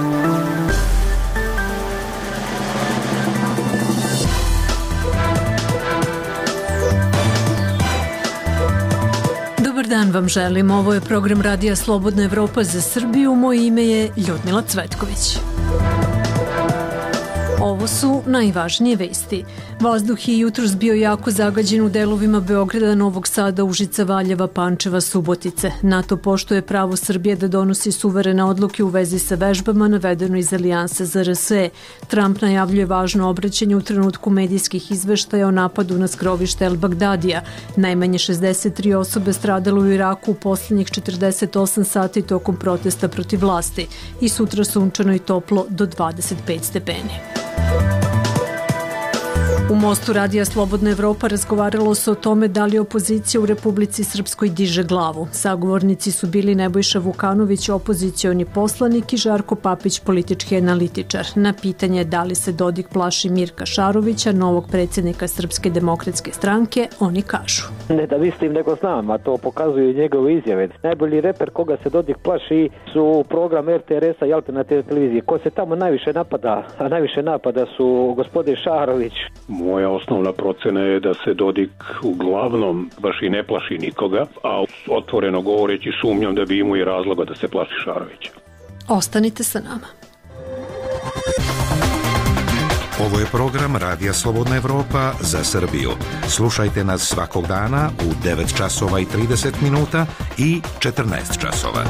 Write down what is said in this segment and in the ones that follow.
Dobar dan vam želim, ovo je program Radija Slobodna Evropa za Srbiju, moje ime je Ljudmila Cvetković. Ovo su najvažnije vesti. Vazduh je jutros bio jako zagađen u delovima Beograda, Novog Sada, Užica, Valjeva, Pančeva, Subotice. NATO poštuje pravo Srbije da donosi suverene odluke u vezi sa vežbama, navedeno iz Alijanse za RSE. Trump najavljuje važno obraćanje u trenutku medijskih izveštaja o napadu na skrovište El Bagdadija. Najmanje 63 osobe stradalo u Iraku u posljednjih 48 sati tokom protesta protiv vlasti. I sutra sunčano i toplo do 25 stepeni. U Mostu Radija Slobodna Evropa razgovaralo se o tome da li opozicija u Republici Srpskoj diže glavu. Sagovornici su bili Nebojša Vukanović, opozicioni poslanik, i Žarko Papić, politički analitičar. Na pitanje da li se Dodik plaši Mirka Šarovića, novog predsjednika Srpske demokratske stranke, oni kažu: Ne da mislim nego znam, a to pokazuju njegove izjave. Najbolji reper koga se Dodik plaši su program RTRS-a i alternativne televizije. Ko se tamo najviše napada, a najviše napada su gospodin Šarović. Moja osnovna procena je da se Dodik uglavnom baš i ne plaši nikoga, a otvoreno govoreći sumnjam da bi imao i razloga da se plaši Šarovića. Ostanite sa nama. Ovo je program Radija Slobodna Evropa za Srbiju. Slušajte nas svakog dana u 9 časova i 30 minuta i 14 časova.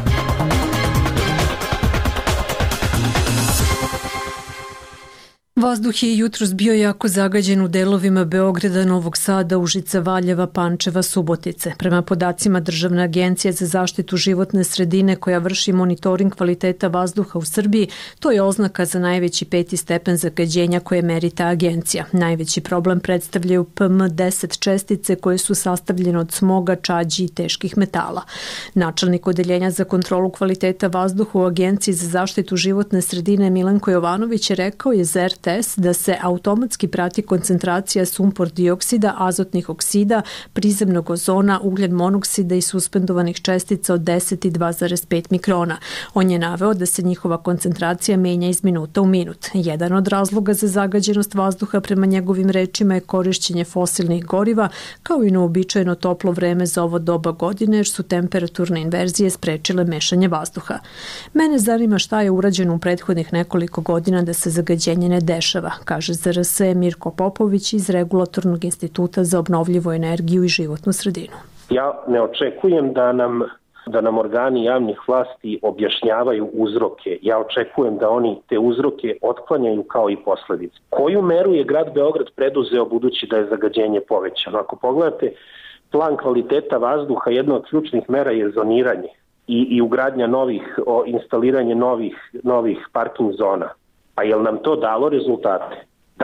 Vazduh je jutros bio jako zagađen u delovima Beograda, Novog Sada, Užica, Valjeva, Pančeva, Subotice. Prema podacima Državne agencije za zaštitu životne sredine koja vrši monitoring kvaliteta vazduha u Srbiji, to je oznaka za najveći 5. stepen zagađenja koje meri ta agencija. Najveći problem predstavljaju PM10 čestice koje su sastavljene od smoga, čađi i teških metala. Načelnik odeljenja za kontrolu kvaliteta vazduha u Agenciji za zaštitu životne sredine Milenko Jovanović je rekao je za RTS da se automatski prati koncentracija sumpor dioksida, azotnih oksida, prizemnog ozona, ugljen monoksida i suspendovanih čestica od 10 i 2,5 mikrona. On je naveo da se njihova koncentracija menja iz minuta u minut. Jedan od razloga za zagađenost vazduha prema njegovim rečima je korišćenje fosilnih goriva, kao i neuobičajeno toplo vreme za ovo doba godine, jer su temperaturne inverzije sprečile mešanje vazduha. Mene zanima šta je urađeno u prethodnih nekoliko godina da se zagađenje ne dešava, kaže za RSE Mirko Popović iz Regulatornog instituta za obnovljivu energiju i životnu sredinu. Ja ne očekujem da nam organi javnih vlasti objašnjavaju uzroke. Ja očekujem da oni te uzroke otklanjaju kao i posledice. Koju meru je grad Beograd preduzeo budući da je zagađenje povećano? Ako pogledate plan kvaliteta vazduha, jedna od ključnih mera je zoniranje i ugradnja instaliranje novih parking zona. A je li nam to dalo rezultate?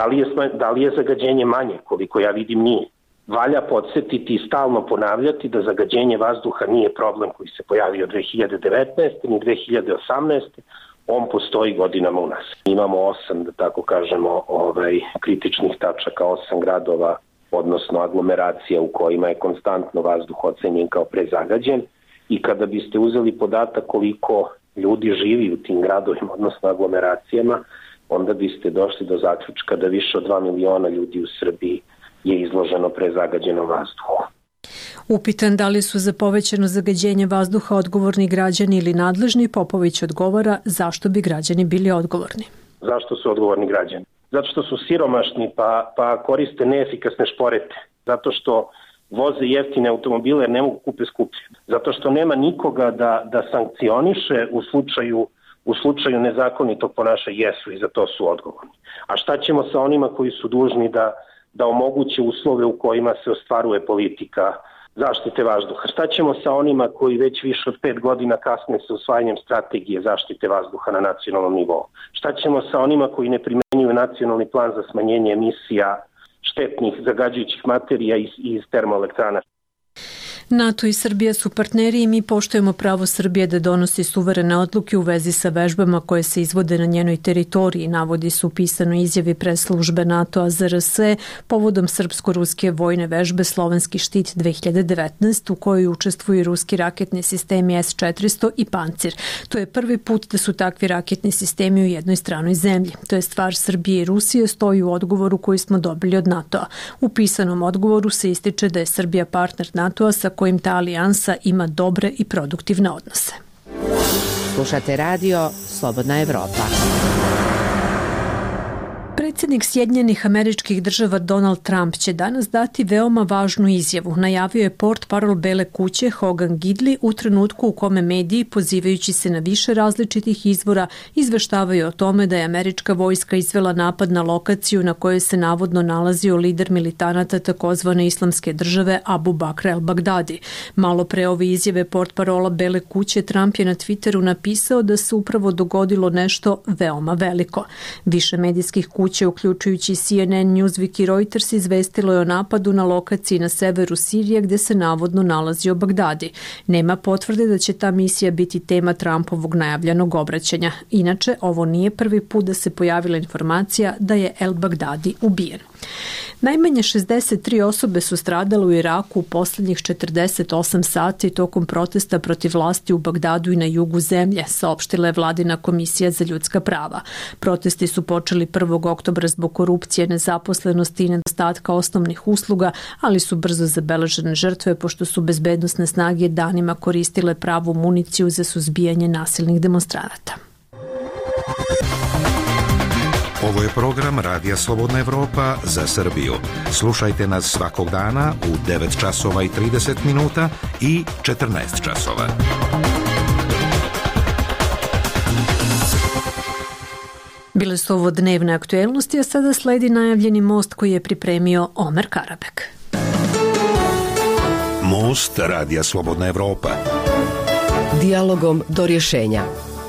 Da li je zagađenje manje? Koliko ja vidim nije. Valja podsjetiti i stalno ponavljati da zagađenje vazduha nije problem koji se pojavio 2019. ni 2018. On postoji godinama u nas. Imamo 8, da tako kažemo, kritičnih tačaka, 8 gradova, odnosno aglomeracija u kojima je konstantno vazduh ocenjen kao prezagađen. I kada biste uzeli podatak koliko ljudi živi u tim gradovima, odnosno aglomeracijama, onda biste došli do zaključka da više od 2 miliona ljudi u Srbiji je izloženo prezagađenom vazduhu. Upitan da li su za povećano zagađenje vazduha odgovorni građani ili nadležni, Popović odgovara zašto bi građani bili odgovorni. Zašto su odgovorni građani? Zato što su siromašni pa koriste neefikasne šporete. Zato što voze jeftine automobile jer ne mogu kupe skuplje. Zato što nema nikoga da sankcioniše u slučaju nezakonitog ponašanja. Jesu i za to su odgovorni. A šta ćemo sa onima koji su dužni da omoguće uslove u kojima se ostvaruje politika zaštite vazduha? Šta ćemo sa onima koji već više od 5 godina kasne sa usvajanjem strategije zaštite vazduha na nacionalnom nivou? Šta ćemo sa onima koji ne primenjuju nacionalni plan za smanjenje emisija štetnih zagađujućih materija iz termoelektrana? NATO i Srbija su partneri i mi poštujemo pravo Srbije da donosi suverene odluke u vezi sa vežbama koje se izvode na njenoj teritoriji, navodi su u pisanoj izjavi preslužbe NATO-a ZRS povodom srpsko-ruske vojne vežbe Slovenski štit 2019 u kojoj učestvuju ruski raketni sistemi S-400 i Pancir. To je prvi put da su takvi raketni sistemi u jednoj stranoj zemlji. To je stvar Srbije i Rusije, stoji u odgovoru koji smo dobili od NATO-a. U pisanom odgovoru se ističe da je Srbija partner NATO-a sa kojim ta alijansa ima dobre i produktivne odnose. Slušate radio Slobodna Evropa. Predsjednik Sjedinjenih Američkih Država Donald Trump će danas dati veoma važnu izjavu, najavio je portparol Bele kuće Hogan Gidley u trenutku u kome mediji, pozivajući se na više različitih izvora, izveštavaju o tome da je američka vojska izvela napad na lokaciju na kojoj se navodno nalazio lider militanata takozvane islamske države Abu Bakr el-Bagdadi. Malo pre ove izjave portparola Bele kuće Trump je na Twitteru napisao da se upravo dogodilo nešto veoma veliko. Više medijskih kuće, uključujući CNN, Newsweek i Reuters, izvestilo je o napadu na lokaciji na severu Sirije gde se navodno nalazio Bagdadi. Nema potvrde da će ta misija biti tema Trumpovog najavljenog obraćanja. Inače, ovo nije prvi put da se pojavila informacija da je el-Bagdadi ubijen. Najmanje 63 osobe su stradale u Iraku u posljednjih 48 sati tokom protesta protiv vlasti u Bagdadu i na jugu zemlje, saopštila je Vladina komisija za ljudska prava. Protesti su počeli 1. oktobra zbog korupcije, nezaposlenosti i nedostatka osnovnih usluga, ali su brzo zabeležene žrtve pošto su bezbednosne snage danima koristile pravu municiju za suzbijanje nasilnih demonstranata. Ovo je program Radija Slobodna Evropa za Srbiju. Slušajte nas svakog dana u 9 časova i 30 minuta i 14 časova. Bile su ovo dnevne aktuelnosti, a sada sledi najavljeni most koji je pripremio Omer Karabek. Most Radija Slobodna Evropa. Dijalogom do rješenja.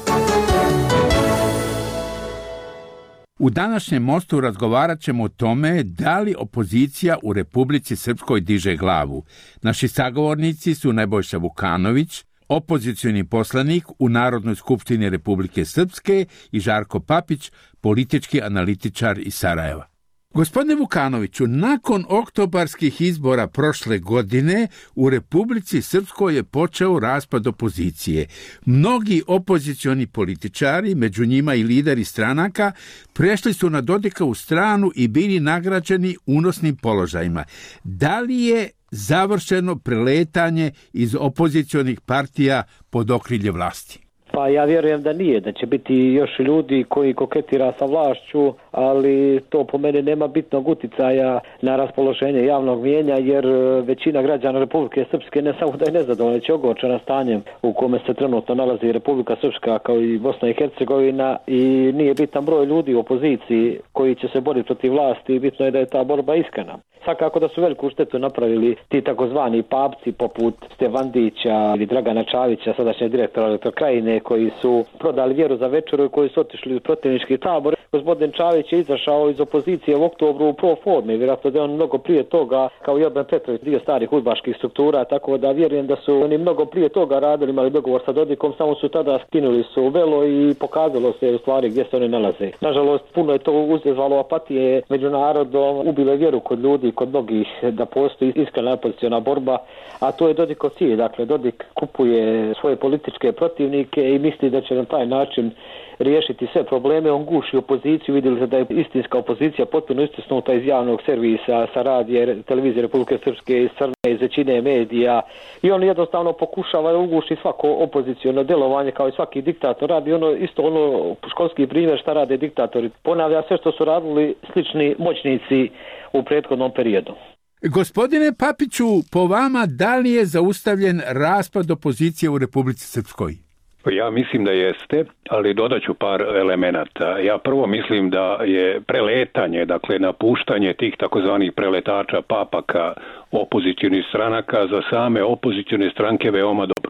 U današnjem mostu razgovarat ćemo o tome da li opozicija u Republici Srpskoj diže glavu. Naši sagovornici su Nebojša Vukanović, opozicioni poslanik u Narodnoj skupštini Republike Srpske, i Žarko Papić, politički analitičar iz Sarajeva. Gospodine Vukanoviću, nakon oktobarskih izbora prošle godine u Republici Srpskoj je počeo raspad opozicije. Mnogi opozicioni političari, među njima i lideri stranaka, prešli su na Dodikovu stranu i bili nagrađeni unosnim položajima. Da li je završeno preletanje iz opozicionih partija pod okrilje vlasti? Pa ja vjerujem da nije, da će biti još ljudi koji koketira sa vlašću, ali to po meni nema bitnog uticaja na raspoloženje javnog mijenja, jer većina građana Republike Srpske ne samo da je nezadovoljna, već je ogorčena stanjem u kome se trenutno nalazi Republika Srpska kao i Bosna i Hercegovina, i nije bitan broj ljudi u opoziciji koji će se boriti protiv vlasti i bitno je da je ta borba iskrena. Svakako da su veliku štetu napravili ti takozvani papci poput Stevandića ili Dragana Čavića, sadašnjeg direktora Elektrokrajine, koji su prodali vjeru za večeru i koji su otišli u protivnički tabor. Gospodin Čavić je izašao iz opozicije u oktobru u pro forme, vjerojatno da je on mnogo prije toga, kao i Orban Petrović, dio starih udbaških struktura, tako da vjerujem da su oni mnogo prije toga radili, imali dogovor sa Dodikom, samo su tada skinuli su velo i pokazalo se u stvari gdje se oni nalaze. Nažalost, puno je to uzezvalo apatije među narodom, ubilo je vjeru kod ljudi, kod mnogih, da postoji iskrena opoziciona borba, a to je Dodikov cilj. Dakle, Dodik kupuje svoje političke protivnike i misli da će na taj način riješiti sve probleme. On guši opoziciju, vidjeli se da je istinska opozicija potpuno istisnuta iz javnog servisa, sa radije, televizije Republike Srpske, iz Crne, iz većine medija, i on jednostavno pokušava da uguši svako opozicijono djelovanje kao i svaki diktator radi. Ono školski primjer šta rade diktatori. Ponavlja sve što su radili slični moćnici u prethodnom periodu. Gospodine Papiću, po vama, da li je zaustavljen raspad opozicije u Republici Srpskoj? Ja mislim da jeste, ali dodat ću par elemenata. Ja prvo mislim da je preletanje, dakle napuštanje tih takozvanih preletača, papaka, opozicionih stranaka za same opozicione stranke veoma dobro.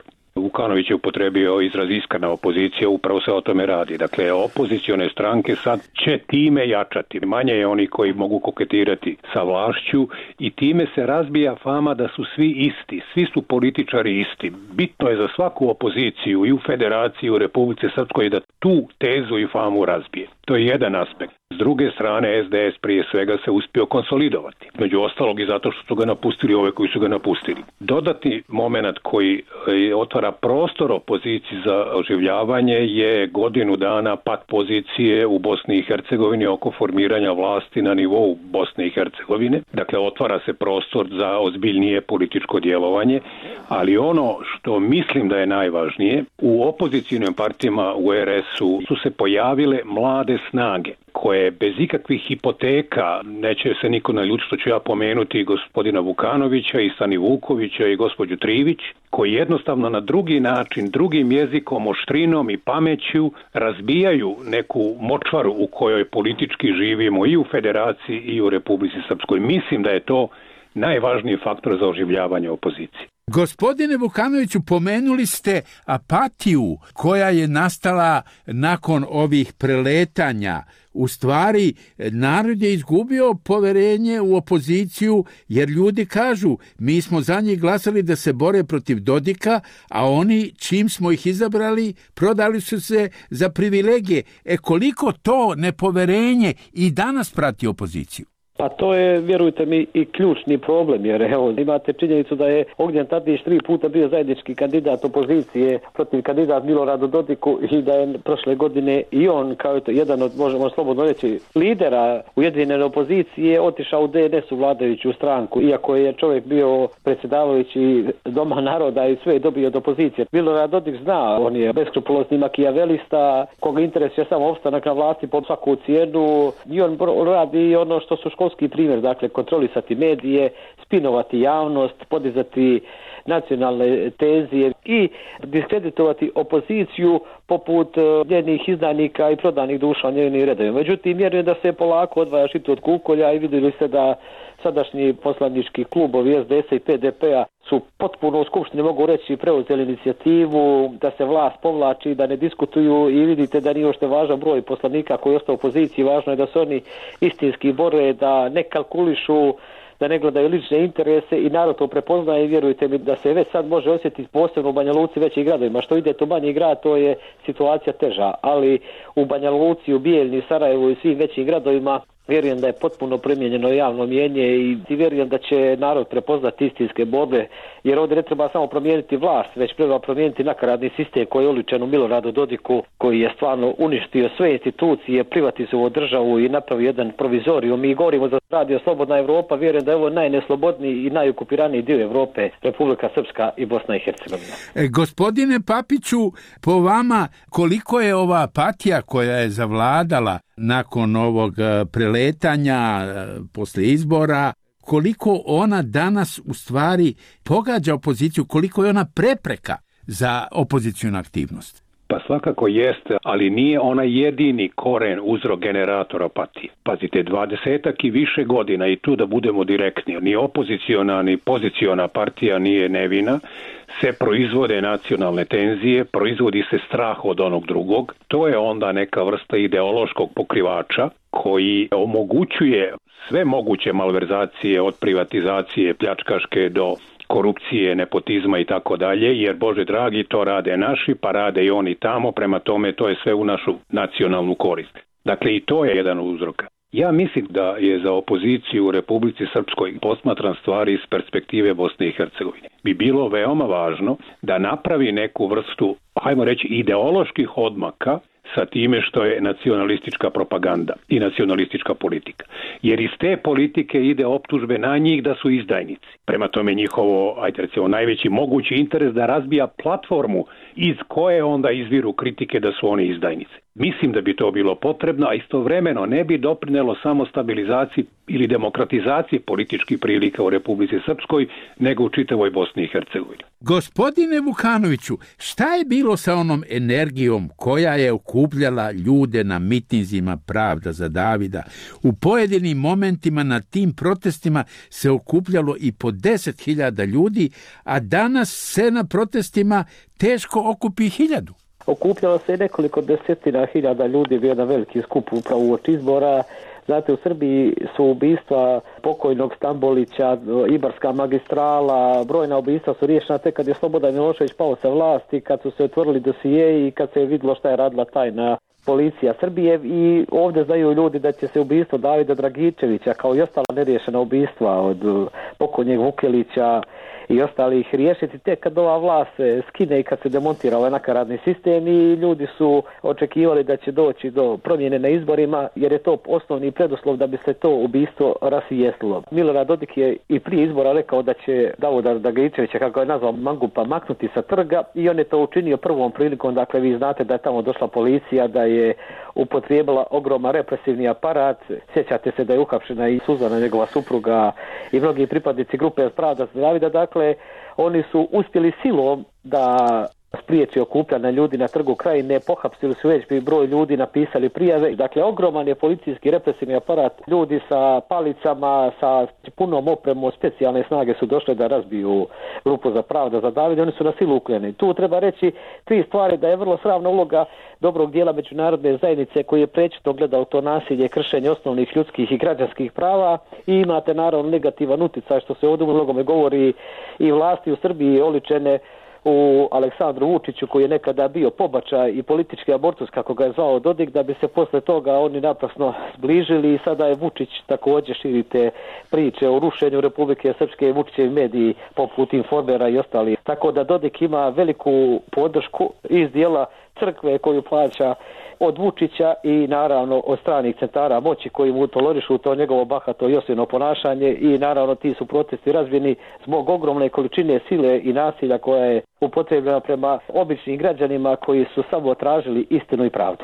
Vukanović je upotrebio izraz iskrena opozicija, upravo se o tome radi. Dakle, opozicione stranke sad će time jačati. Manje je oni koji mogu koketirati sa vlašću i time se razbija fama da su svi isti. Svi su političari isti. Bitno je za svaku opoziciju i u Federaciji i u Republici Srpskoj da tu tezu i famu razbije. To je jedan aspekt. S druge strane, SDS prije svega se uspio konsolidovati. Među ostalog i zato što su ga napustili ove koji su ga napustili. Dodatni moment koji otvara prostor opoziciji za oživljavanje je godinu dana pad pozicije u Bosni i Hercegovini oko formiranja vlasti na nivou Bosne i Hercegovine. Dakle, otvara se prostor za ozbiljnije političko djelovanje, ali ono što mislim da je najvažnije, u opozicijnim partijama u RS-u su se pojavile mlade snage koje bez ikakvih hipoteka, neće se niko naljutiti što ću ja pomenuti gospodina Vukanovića i Sani Vukovića i gospođu Trivić, koji jednostavno na drugi način, drugim jezikom, oštrinom i pameću razbijaju neku močvaru u kojoj politički živimo i u Federaciji i u Republici Srpskoj. Mislim da je to najvažniji faktor za oživljavanje opozicije. Gospodine Vukanoviću, pomenuli ste apatiju koja je nastala nakon ovih preletanja. U stvari, narod je izgubio poverenje u opoziciju, jer ljudi kažu, mi smo za njih glasali da se bore protiv Dodika, a oni, čim smo ih izabrali, prodali su se za privilegije. Koliko to nepoverenje i danas prati opoziciju? Pa to je, vjerujte mi, i ključni problem, jer evo, imate činjenicu da je Ognjen Tadić 3 puta bio zajednički kandidat opozicije protiv kandidat Miloradu Dodiku i da je prošle godine i on, kao jedan od, možemo slobodno reći, lidera ujedinjene opozicije, otišao u DNS-u vladajuću stranku, iako je čovjek bio predsjedavajući Doma naroda i sve je dobio od opozicije. Milorad Dodik zna, on je beskrupulozni makijavelista, koga interesuje samo opstanak na vlasti pod svaku cijenu i on radi ono što su školski primjer, dakle kontrolisati medije, spinovati javnost, podizati nacionalne tenzije i diskreditovati opoziciju poput njenih izdajnika i prodanih duša u njenim redovima. Međutim, vjerujem da se polako odvaja žito od kukolja i vidjeli ste da sadašnji poslanički klubovi SDS-a i PDP-a su potpuno u skupštini, mogu reći, preuzeli inicijativu da se vlast povlači, da ne diskutuju i vidite da nije uopšte važan broj poslanika koji je ostao u opoziciji. Važno je da se oni istinski bore, da ne kalkulišu, da ne gledaju lične interese i narod to prepoznaje i vjerujte mi da se već sad može osjetiti posebno u Banja Luci, većim gradovima. Što idete u manji grad, to je situacija teža, ali u Banja Luci, u Bijeljni, Sarajevu i svim većim gradovima vjerujem da je potpuno promijenjeno javno mnijenje i vjerujem da će narod prepoznati istinske borbe, jer ovdje ne treba samo promijeniti vlast, već treba promijeniti nakaradni sistem koji je oličen u Miloradu Dodiku, koji je stvarno uništio sve institucije, privatizovao državu i napravio jedan provizorijum. Mi govorimo za Radio Slobodna Evropa, vjerujem da je ovo najneslobodniji i najokupiraniji dio Evrope, Republika Srpska i Bosna i Hercegovina. Gospodine Papiću, po vama, koliko je ova apatija koja je zavladala nakon ovog preletanja posle izbora, koliko ona danas u stvari pogađa opoziciju, koliko je ona prepreka za opozicijnu aktivnost? Pa svakako jeste, ali nije ona jedini koren, uzrok, generator apatije. Pazite, 20 i više godina, i tu da budemo direktni, ni opoziciona ni poziciona partija nije nevina, se proizvode nacionalne tenzije, proizvodi se strah od onog drugog. To je onda neka vrsta ideološkog pokrivača koji omogućuje sve moguće malverzacije od privatizacije pljačkaške do korupcije, nepotizma i tako dalje, jer Bože dragi, to rade naši, pa rade i oni tamo, prema tome to je sve u našu nacionalnu korist. Dakle, i to je jedan uzrok. Ja mislim da je za opoziciju u Republici Srpskoj, posmatran stvari iz perspektive Bosne i Hercegovine, bi bilo veoma važno da napravi neku vrstu, hajmo reći, ideoloških odmaka sa time što je nacionalistička propaganda i nacionalistička politika. Jer iz te politike ide optužbe na njih da su izdajnici. Prema tome njihovo, ajde recimo, najveći mogući interes da razbija platformu iz koje onda izviru kritike da su oni izdajnici. Mislim da bi to bilo potrebno, a istovremeno ne bi doprinelo samo stabilizaciji ili demokratizaciji političkih prilika u Republici Srpskoj, nego u čitavoj Bosni i Hercegovini. Gospodine Vukanoviću, šta je bilo sa onom energijom koja je okupila okupljala ljude na mitinzima Pravda za Davida. U pojedinim momentima na tim protestima se okupljalo i po 10.000 ljudi, a danas se na protestima teško okupi 1.000. Okupljalo se nekoliko desetina hiljada ljudi, bio jedan veliki skup upravo uoči izbora. Znate, u Srbiji su ubistva pokojnog Stambolića, Ibarska magistrala, brojna ubistva su riješena tek kad je Slobodan Milošević pao sa vlasti, kad su se otvorili dosijeji i kad se je vidjelo šta je radila tajna policija Srbije. I ovdje znaju ljudi da će se ubistvo Davida Dragičevića kao i ostala neriješena ubistva od pokojnjeg Vukelića i ostalih riješiti tek kad ova vlast se skine i kad se demontira ovaj nakaradni sistem, i ljudi su očekivali da će doći do promjene na izborima, jer je to osnovni preduslov da bi se to ubistvo rasvijetlilo. Milorad Dodik je i prije izbora rekao da će Davida Dragičevića, kako je nazvao, mangupa maknuti sa trga, i on je to učinio prvom prilikom. Dakle, vi znate da je tamo došla policija, da je upotrijebila ogroman represivni aparat. Sjećate se da je uhapšena i Suzana, njegova supruga, i mnogi pripadnici grupe Pravda za Davida. Dakle, oni su uspjeli silom da spriječi okupljanje ljudi na trgu Krajine, pohapsili su već broj ljudi, napisali prijave. Dakle, ogroman je policijski represivni aparat, ljudi sa palicama, sa punom opremom, specijalne snage su došle da razbiju grupu za Pravda za Davida, oni su na silu ukljeni. Tu treba reći 3 stvari: da je vrlo sramna uloga dobrog dijela međunarodne zajednice koji je prečito gledao to nasilje, kršenje osnovnih ljudskih i građanskih prava, i imate naravno negativan utjecaj, što se ovdje u mnogome govori, i vlasti u Srbiji oličene u Aleksandru Vučiću, koji je nekada bio pobačaj i politički abortus, kako ga je zvao Dodik, da bi se posle toga oni naprasno zbližili, i sada je Vučić također širite priče o rušenju Republike Srpske, Vučićevi mediji poput Informera i ostali. Tako da Dodik ima veliku podršku iz dijela crkve koju plaća od Vučića i naravno od stranih centara moći koji mu tolerišu to njegovo bahato i osilno ponašanje, i naravno ti su protesti razvijeni zbog ogromne količine sile i nasilja koja je upotrebljena prema običnim građanima koji su samo tražili istinu i pravdu.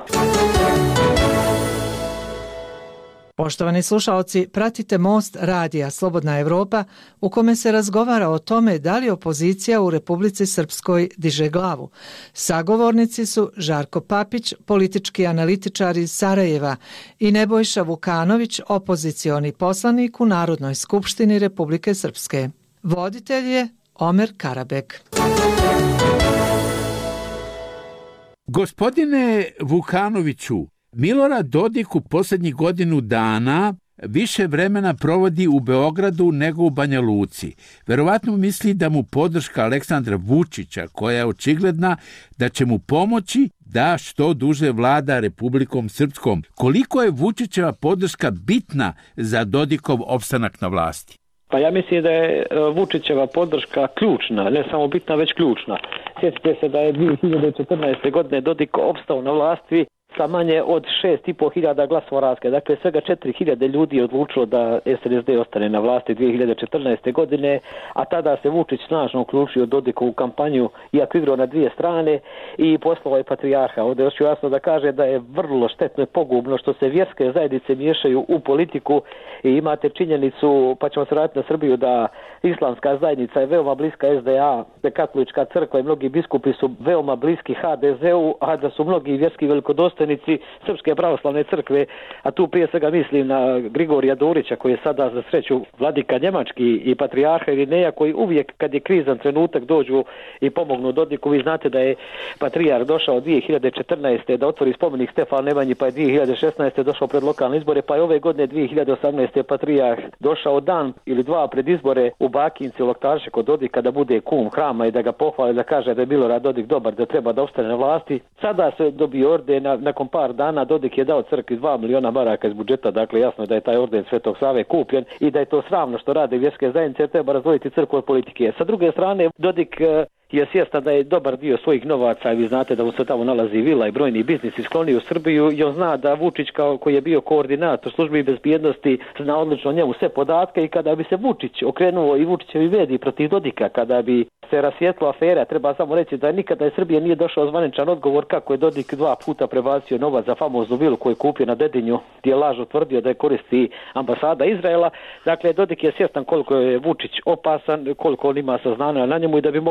Poštovani slušaoci, pratite Most radija Slobodna Evropa, u kome se razgovara o tome da li opozicija u Republici Srpskoj diže glavu. Sagovornici su Žarko Papić, politički analitičar iz Sarajeva, i Nebojša Vukanović, opozicioni poslanik u Narodnoj skupštini Republike Srpske. Voditelj je Omer Karabek. Gospodine Vukanoviću, Milorad Dodik u posljednjih godinu dana više vremena provodi u Beogradu nego u Banja Luci. Verovatno misli da mu podrška Aleksandra Vučića, koja je očigledna, da će mu pomoći da što duže vlada Republikom Srpskom. Koliko je Vučićeva podrška bitna za Dodikov opstanak na vlasti? Pa ja mislim da je Vučićeva podrška ključna, ne samo bitna, već ključna. Sjetite se da je 2014. godine Dodik opstao na vlasti sa manje od 6.500 glasova razlike. Dakle, svega 4.000 ljudi je odlučilo da SNSD ostane na vlasti 2014. godine, a tada se Vučić snažno uključio Dodikovu kampanju, iako igrao na dvije strane, i poslao je patrijarha. Ovdje hoću jasno da kaže da je vrlo štetno i pogubno što se vjerske zajednice miješaju u politiku, i imate činjenicu, pa ćemo se vratiti na Srbiju, da islamska zajednica je veoma bliska SDA, da katolička crkva i mnogi biskupi su veoma bliski HDZ-u, a da su mnogi vjerski velikodostojnici Srpske pravoslavne crkve, a tu prije svega mislim na Grigorija Dorića, koji je sada za sreću vladika njemački, i patrijarha Irineja, koji uvijek kad je krizan trenutak dođu i pomognu Dodiku. Vi znate da je patrijarh došao 2014. da otvori spomenik Stefanu Nemanji, pa je 2016. došao pred lokalne izbore, pa je ove godine 2018. patrijarh došao dan ili dva pred izbore u Bakinci, u Loktarše kod Dodika, da bude kum hrama i da ga pohvali, da kaže da je Milorad Dodik dobar, da treba da ostane na vlasti. Sada se dobio orden, nakon par dana Dodik je dao crkvi 2 miliona maraka iz budžeta, dakle jasno je da je taj orden Svetog Save kupljen i da je to sramno što rade vjerske zajednice, treba razdvojiti crkvu od politike. Sa druge strane, Dodik je svjestan da je dobar dio svojih novaca, i vi znate da mu se tamo nalazi vila i brojni biznisi skloni u Srbiju, i on zna da Vučić, koji je bio koordinator službi bezbjednosti, zna odlično njemu sve podatke, i kada bi se Vučić okrenuo i Vučićevi mediji protiv Dodika, kada bi se rasvijetlila afera, treba samo reći da nikada iz Srbije nije došao zvaničan odgovor kako je Dodik 2 puta prebacio novac za famoznu vilu koju je kupio na Dedinju, gdje je lažno tvrdio da je koristi ambasada Izraela. Dakle, Dodik je svjestan koliko je Vučić opasan, koliko on ima saznanja na njemu i da bi mogao izgubiti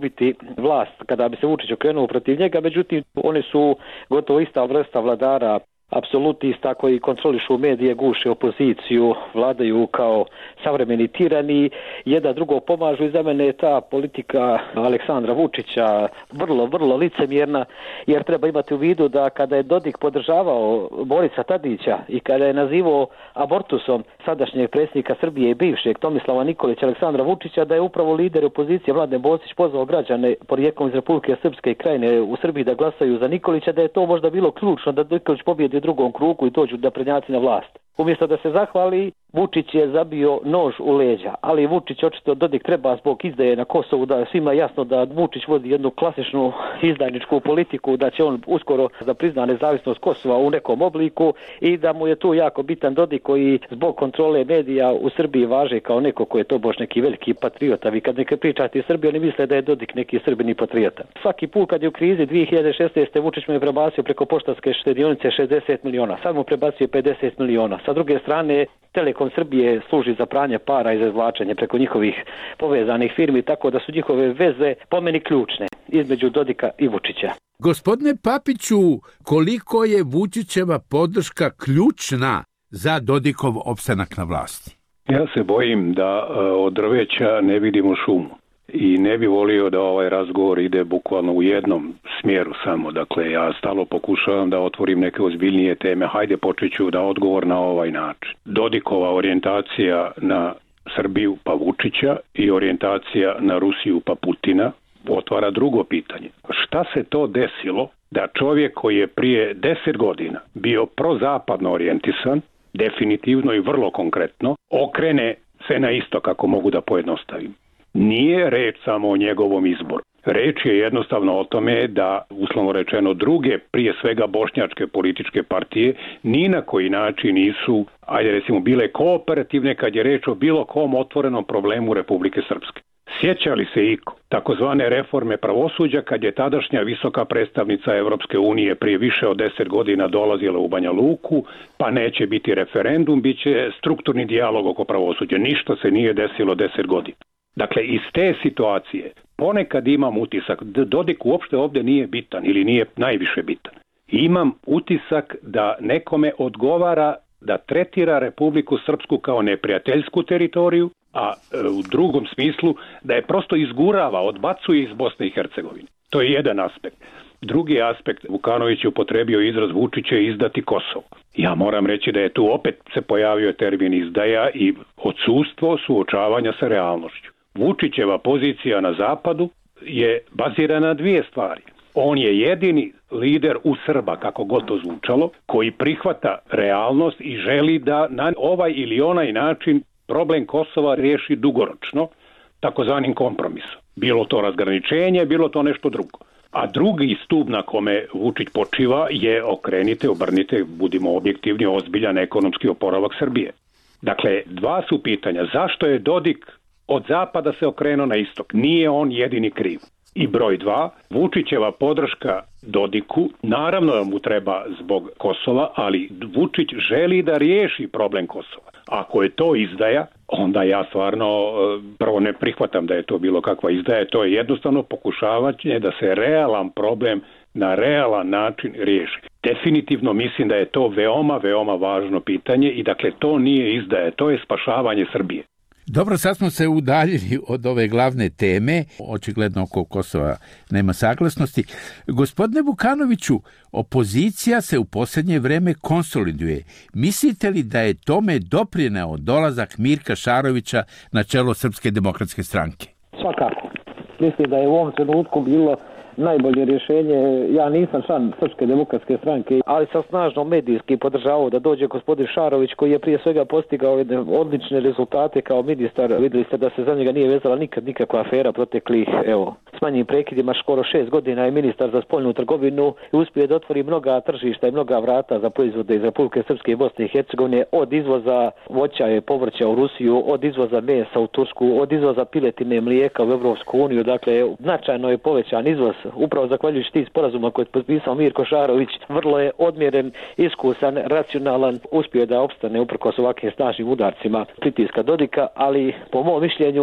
izgubiti vlast kada bi se Vučić okrenuo protiv njega, međutim oni su gotovo ista vrsta vladara, apsolutista koji kontrolišu medije, guše opoziciju, vladaju kao savremeni tirani, jedan drugo pomažu i za mene je ta politika Aleksandra Vučića vrlo licemjerna, jer treba imati u vidu da kada je Dodik podržavao Borisa Tadića i kada je nazivao abortusom sadašnjeg predsjednika Srbije i bivšeg Tomislava Nikolića, Aleksandra Vučića, da je upravo lider opozicije Mladen Bosić pozvao građane porijeklom iz Republike Srpske Krajine u Srbiji da glasaju za Nikolića, da je to možda bilo ključno da Nikolić pobjedi u drugom krugu i dođu da prednjaci na vlast. Umjesto da se zahvali, Vučić je zabio nož u leđa, ali Vučić očito Dodik treba zbog izdaje na Kosovu, da svima jasno da Vučić vodi jednu klasičnu izdajničku politiku, da će on uskoro da prizna nezavisnost Kosova u nekom obliku i da mu je tu jako bitan Dodik koji zbog kontrole medija u Srbiji važe kao neko ko je to bož neki veliki patriota. Vi kad neke pričate iz Srbije, oni misle da je Dodik neki srbini patriota. Svaki put kad je u krizi 2016. Vučić mu je prebasio preko poštanske štedionice 60 miliona, sad mu prebasio 50 miliona. Sa druge strane, Telekom Srbije služi za pranje para i za izvlačenje preko njihovih povezanih firmi, tako da su njihove veze po meni ključne između Dodika i Vučića. Gospodine Papiću, koliko je Vučićeva podrška ključna za Dodikov opstanak na vlasti? Ja se bojim da od drveća ne vidimo šumu. I ne bi volio da ovaj razgovor ide bukvalno u jednom smjeru samo. Dakle, ja stalno pokušavam da otvorim neke ozbiljnije teme. Hajde počet ću da odgovor na ovaj način. Dodikova orijentacija na Srbiju pa Vučića i orijentacija na Rusiju pa Putina otvara drugo pitanje. Šta se to desilo da čovjek koji je prije 10 godina bio prozapadno orijentisan, definitivno i vrlo konkretno, okrene sve na isto, kako mogu da pojednostavim? Nije reč samo o njegovom izboru. Reč je jednostavno o tome da, uslovno rečeno, druge, prije svega bošnjačke političke partije, ni na koji način nisu, ajde recimo, bile kooperativne kad je reč o bilo kom otvorenom problemu Republike Srpske. Sjeća li se iko takozvane reforme pravosuđa kad je tadašnja visoka predstavnica Evropske unije prije više od 10 godina dolazila u Banja Luku, pa neće biti referendum, bit će strukturni dijalog oko pravosuđa. Ništa se nije desilo 10 godina. Dakle, iz te situacije ponekad imam utisak da Dodik uopšte ovdje nije bitan ili nije najviše bitan. Imam utisak da nekome odgovara da tretira Republiku Srpsku kao neprijateljsku teritoriju, a u drugom smislu da je prosto izgurava, odbacuje iz Bosne i Hercegovine. To je jedan aspekt. Drugi aspekt, Vukanović je upotrebio izraz Vučić će izdati Kosovo. Ja moram reći da je tu opet se pojavio termin izdaja i odsustvo suočavanja sa realnošću. Vučićeva pozicija na zapadu je bazirana na dvije stvari. On je jedini lider u Srba, kako god to zvučalo, koji prihvata realnost i želi da na ovaj ili onaj način problem Kosova riješi dugoročno, takozvanim kompromisom. Bilo to razgraničenje, bilo to nešto drugo. A drugi stup na kome Vučić počiva je okrenite, obrnite, budimo objektivni, ozbiljan ekonomski oporavak Srbije. Dakle, dva su pitanja. Zašto je Dodik od zapada se okrenuo na istok? Nije on jedini kriv. I broj dva, Vučićeva podrška Dodiku, naravno da mu treba zbog Kosova, ali Vučić želi da riješi problem Kosova. Ako je to izdaja, onda ja stvarno prvo ne prihvatam da je to bilo kakva izdaja, to je jednostavno pokušavanje da se realan problem na realan način riješi. Definitivno mislim da je to veoma važno pitanje i dakle to nije izdaja, to je spašavanje Srbije. Dobro, sad smo se udaljili od ove glavne teme, očigledno oko Kosova nema saglasnosti. Gospodine Vukanoviću, opozicija se u posljednje vreme konsoliduje. Mislite li da je tome doprineo dolazak Mirka Šarovića na čelo Srpske demokratske stranke? Svakako. Mislim da je u ovom trenutku bilo najbolje rješenje. Ja nisam član Srpske demokratske stranke, ali sam snažno medijski podržavao da dođe gospodin Šarović, koji je prije svega postigao jedne odlične rezultate kao ministar. Vidjeli ste da se za njega nije vezala nikakva afera proteklih, s manjim prekidima, skoro 6 godina je ministar za spoljnu trgovinu i uspio da otvori mnoga tržišta i mnoga vrata za proizvode iz Republike Srpske i Bosne i Hercegovine, od izvoza voća i povrća u Rusiju, od izvoza mesa u Tursku, od izvoza piletine, mlijeka u Evropsku uniju. Dakle, značajno je povećan izvoz upravo zahvaljujući tih sporazuma koje je potpisao Mirko Šarović. Vrlo je odmjeren, iskusan, racionalan, uspio da opstane uprkos ovakvim snažnim udarcima pritiska Dodika, ali po mom mišljenju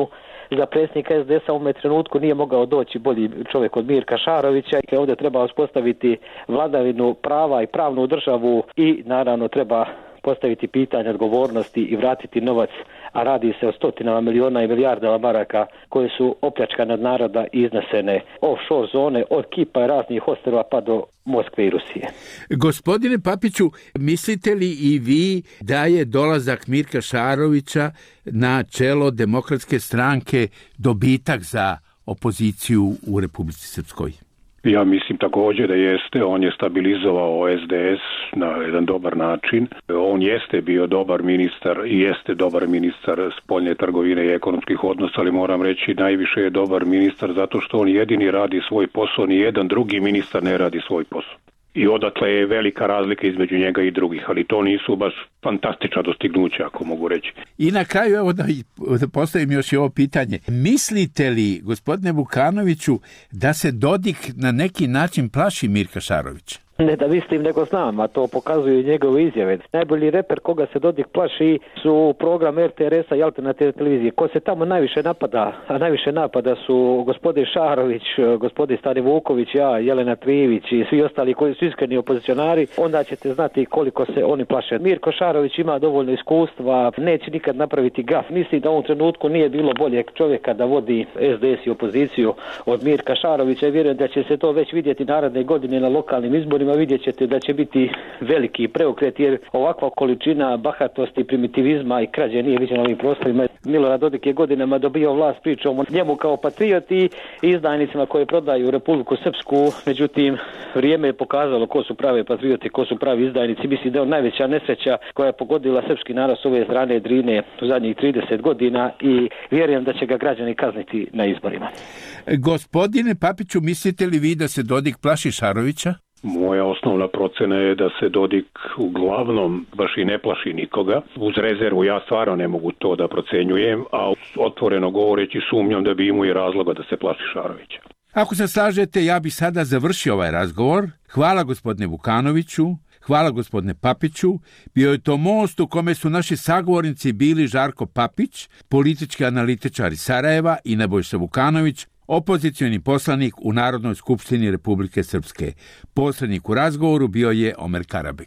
za predsjednika SDS-a u ovom trenutku nije mogao doći bolji čovjek od Mirka Šarovića. Ovdje treba uspostaviti vladavinu prava i pravnu državu i naravno treba postaviti pitanje odgovornosti i vratiti novac, a radi se o stotinama miliona i milijardama maraka koje su opljačkane od naroda i iznesene offshore zone od Kipa i raznih ostrva pa do Moskve i Rusije. Gospodine Papiću, mislite li i vi da je dolazak Mirka Šarovića na čelo Demokratske stranke dobitak za opoziciju u Republici Srpskoj? Ja mislim također da jeste, on je stabilizovao SDS na jedan dobar način. On jeste bio dobar ministar i jeste dobar ministar spoljne trgovine i ekonomskih odnosa, ali moram reći najviše je dobar ministar zato što on jedini radi svoj posao, ni jedan drugi ministar ne radi svoj posao. I odatle je velika razlika između njega i drugih, ali to nisu baš fantastična dostignuća, ako mogu reći. I na kraju, evo da postavim još i ovo pitanje. Mislite li, gospodine Vukanoviću, da se Dodik na neki način plaši Mirka Šarovića? Ne da mislim, nego znam, a to pokazuju njegove izjave. Najbolji reper koga se Dodik plaši su program RTRS-a i alternativne televizije. Ko se tamo najviše napada, a najviše napada su gospodin Šarović, gospodin Stani Vuković, ja, Jelena Trivić i svi ostali koji su iskreni opozicionari, onda ćete znati koliko se oni plaše. Mirko Šarović ima dovoljno iskustva, neće nikad napraviti gaf. Mislim da u ovom trenutku nije bilo boljeg čovjeka da vodi SDS i opoziciju od Mirka Šarovića i vjerujem da će se to već vidjeti naredne godine na lokalnim izborima. Vidjet ćete da će biti veliki preokret jer ovakva količina bahatosti, primitivizma i krađe nije viđena ovim prostorima. Milorad Dodik je godinama dobio vlast pričom o njemu kao patrioti i izdajnicima koje prodaju Republiku Srpsku. Međutim, vrijeme je pokazalo ko su pravi patrioti, ko su pravi izdajnici. Mislim da je najveća nesreća koja je pogodila srpski narod s ove strane Drine u zadnjih 30 godina i vjerujem da će ga građani kazniti na izborima. Gospodine Papiću, mislite li vi da se Dodik plaši Šarovića? Moja osnovna procena je da se Dodik uglavnom baš i ne plaši nikoga. Uz rezervu ja stvarno ne mogu to da procenjujem, a otvoreno govoreći sumnjam da bi imao i razloga da se plaši Šarovića. Ako se slažete, ja bih sada završio ovaj razgovor. Hvala gospodine Vukanoviću, hvala gospodine Papiću. Bio je to most u kome su naši sagovornici bili Žarko Papić, politički analitičar iz Sarajeva, i Nebojša Vukanović, opozicioni poslanik u Narodnoj skupštini Republike Srpske. Posrednik u razgovoru bio je Omer Karabek.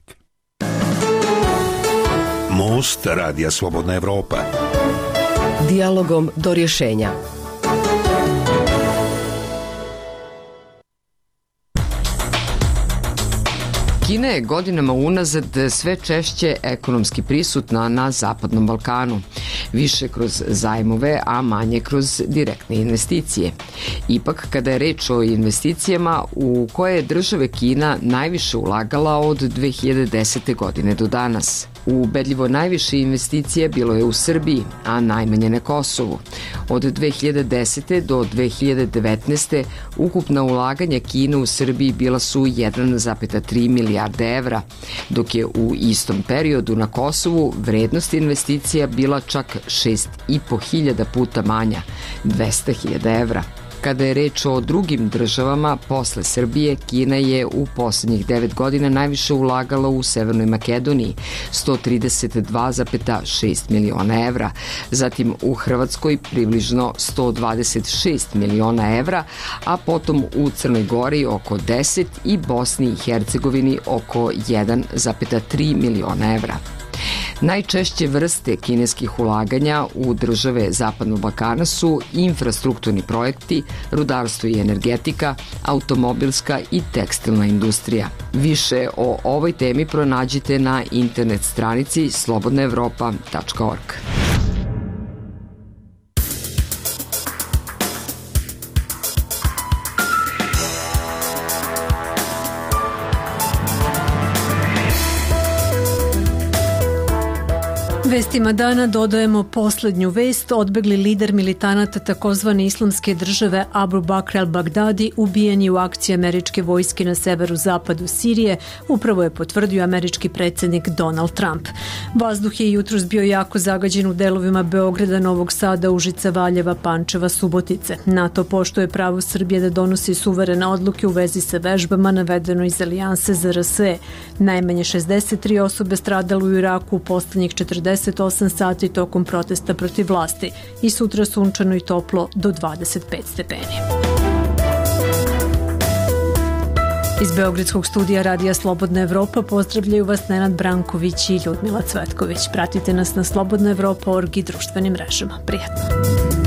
Most Radija Slobodna Evropa. Dijalogom do rješenja. Kina je godinama unazad sve češće ekonomski prisutna na Zapadnom Balkanu, više kroz zajmove, a manje kroz direktne investicije. Ipak, kada je reč o investicijama, u koje je države Kina najviše ulagala od 2010. godine do danas. Ubedljivo najviše investicije bilo je u Srbiji, a najmanje na Kosovu. Od 2010. do 2019. ukupna ulaganja Kine u Srbiji bila su 1,3 milijarde evra, dok je u istom periodu na Kosovu vrednost investicija bila čak 6.500 puta manja, 200.000 evra. Kada je reč o drugim državama, posle Srbije, Kina je u poslednjih 9 godina najviše ulagala u Severnoj Makedoniji, 132,6 miliona evra, zatim u Hrvatskoj približno 126 miliona evra, a potom u Crnoj Gori oko 10 i Bosni i Hercegovini oko 1,3 miliona evra. Najčešće vrste kineskih ulaganja u države Zapadnog Balkana su infrastrukturni projekti, rudarstvo i energetika, automobilska i tekstilna industrija. Više o ovoj temi pronađite na internet stranici slobodnaevropa.org. Vestima dana dodajemo posljednju vest. Odbegli lider militanata takozvane islamske države Abu Bakr al-Baghdadi ubijen je u akciji američke vojske na severu-zapadu Sirije, upravo je potvrdio američki predsjednik Donald Trump. Vazduh je jutros bio jako zagađen u delovima Beograda, Novog Sada, Užica, Valjeva, Pančeva, Subotice. NATO poštuje pravo Srbije da donosi suverene odluke u vezi sa vežbama, navedeno iz alijanse ZRS. Najmanje 63 osobe stradalo u Iraku u posljednjih 40 48 sati tokom protesta protiv vlasti i sutra sunčano i toplo do 25 stepeni. Iz Beogradskog studija Radija Slobodna Evropa pozdravljaju vas Nenad Branković i Ljudmila Cvetković. Pratite nas na slobodnaevropa.org i društvenim mrežama. Prijatno!